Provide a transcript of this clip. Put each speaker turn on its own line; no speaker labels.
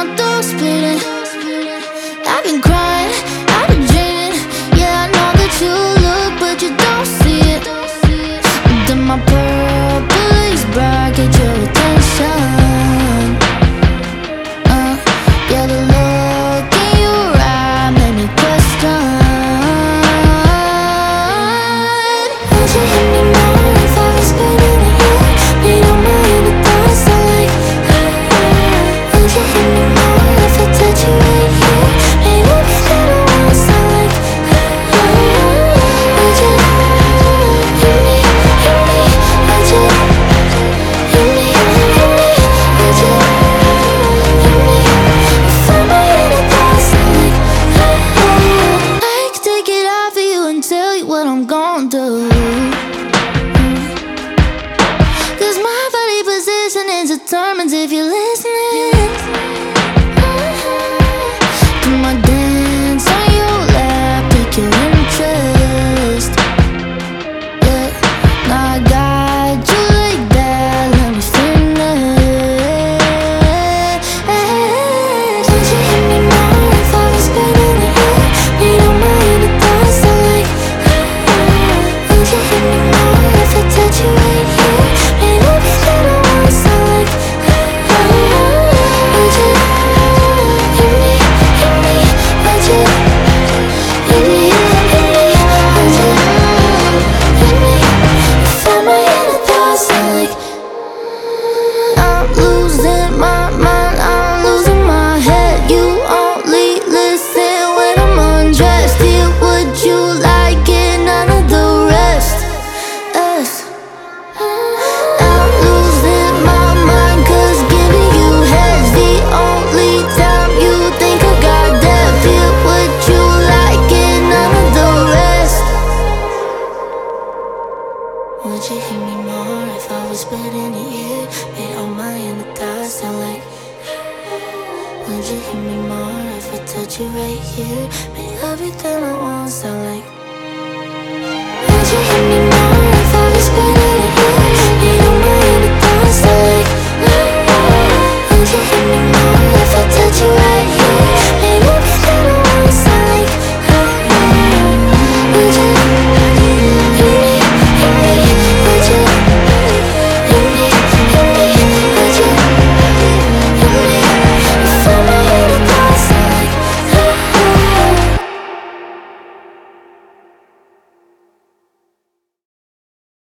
my throat's bleeding. I've been crying, I've been dreaming. Yeah, I know that you look, but you don't see it. Then my purple is bright, get your attention. Yeah, the look in your eye made me question. Would you hit me more if I was spinning in you? Made all my inner thoughts sound like would you hit me more if I touch you right here? Made everything I want sound like would you hit me, hit me? Would you hit me, hit me? Would you hit me? If all my inner thoughts sound like I could take it out for you and tell you what I'm gon' do. Cause my body positioning determines if you're listening. Come on, dance on your lap, pick your interest. Yeah, now I got you like that, let me finish. Would you hit me more if I was spinning in you? Made all my inner thoughts sound like would you hit me more if I touch you right here? Made everything I want sound like would you hit me, hit me? Would you hit me, hit me? Would you hit me? If all my inner thoughts sound like I'm losing my mind, I'm losing my head. You only listen when I'm undressed. Here, would you like it? None of the rest. Us. I'm losing my mind, cause giving you head's the only time you think I got depth. Here, would you like it? None of the rest. Would you hit me more if I was spitting at you? Made all my inner thoughts sound like would you hit me more if I touch you right here? Made everything I want sound